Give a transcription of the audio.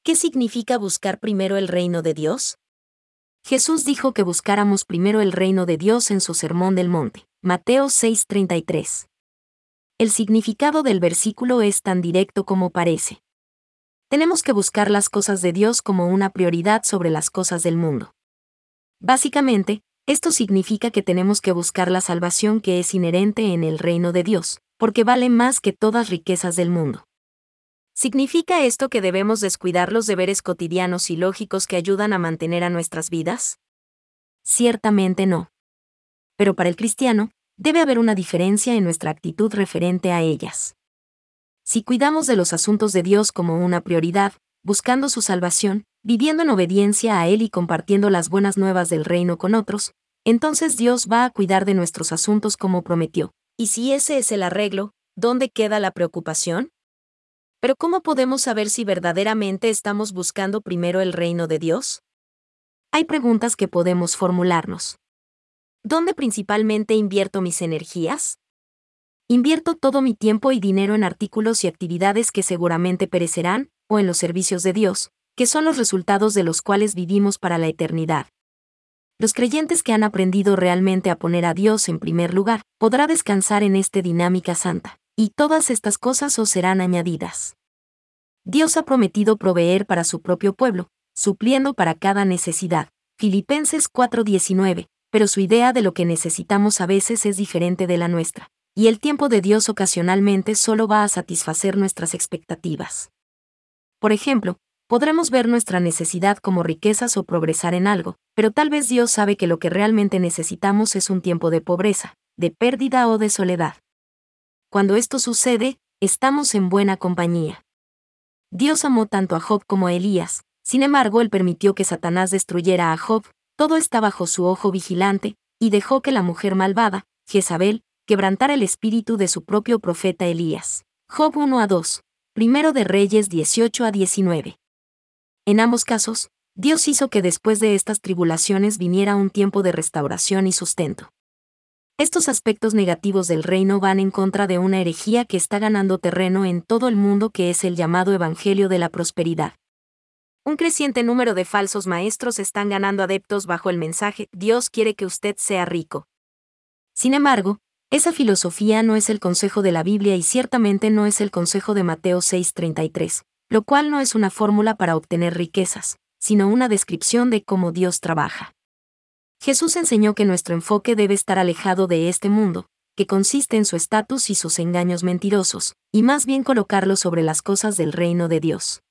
¿Qué significa buscar primero el reino de Dios? Jesús dijo que buscáramos primero el reino de Dios en su Sermón del Monte, Mateo 6:33. El significado del versículo es tan directo como parece. Tenemos que buscar las cosas de Dios como una prioridad sobre las cosas del mundo. Básicamente, esto significa que tenemos que buscar la salvación que es inherente en el reino de Dios, porque vale más que todas riquezas del mundo. ¿Significa esto que debemos descuidar los deberes cotidianos y lógicos que ayudan a mantener a nuestras vidas? Ciertamente no. Pero para el cristiano, debe haber una diferencia en nuestra actitud referente a ellas. Si cuidamos de los asuntos de Dios como una prioridad, buscando su salvación, viviendo en obediencia a Él y compartiendo las buenas nuevas del reino con otros, entonces Dios va a cuidar de nuestros asuntos como prometió. Y si ese es el arreglo, ¿dónde queda la preocupación? Pero ¿cómo podemos saber si verdaderamente estamos buscando primero el reino de Dios? Hay preguntas que podemos formularnos. ¿Dónde principalmente invierto mis energías? ¿Invierto todo mi tiempo y dinero en artículos y actividades que seguramente perecerán, o en los servicios de Dios, que son los resultados de los cuales vivimos para la eternidad? Los creyentes que han aprendido realmente a poner a Dios en primer lugar, podrá descansar en esta dinámica santa, y todas estas cosas os serán añadidas. Dios ha prometido proveer para su propio pueblo, supliendo para cada necesidad. Filipenses 4:19, pero su idea de lo que necesitamos a veces es diferente de la nuestra, y el tiempo de Dios ocasionalmente solo va a satisfacer nuestras expectativas. Por ejemplo, podremos ver nuestra necesidad como riquezas o progresar en algo, pero tal vez Dios sabe que lo que realmente necesitamos es un tiempo de pobreza, de pérdida o de soledad. Cuando esto sucede, estamos en buena compañía. Dios amó tanto a Job como a Elías, sin embargo Él permitió que Satanás destruyera a Job, todo está bajo su ojo vigilante, y dejó que la mujer malvada, Jezabel, quebrantara el espíritu de su propio profeta Elías. Job 1:2, Primero de Reyes 18:19. En ambos casos, Dios hizo que después de estas tribulaciones viniera un tiempo de restauración y sustento. Estos aspectos negativos del reino van en contra de una herejía que está ganando terreno en todo el mundo, que es el llamado Evangelio de la Prosperidad. Un creciente número de falsos maestros están ganando adeptos bajo el mensaje «Dios quiere que usted sea rico». Sin embargo, esa filosofía no es el consejo de la Biblia y ciertamente no es el consejo de Mateo 6:33, lo cual no es una fórmula para obtener riquezas, sino una descripción de cómo Dios trabaja. Jesús enseñó que nuestro enfoque debe estar alejado de este mundo, que consiste en su estatus y sus engaños mentirosos, y más bien colocarlo sobre las cosas del reino de Dios.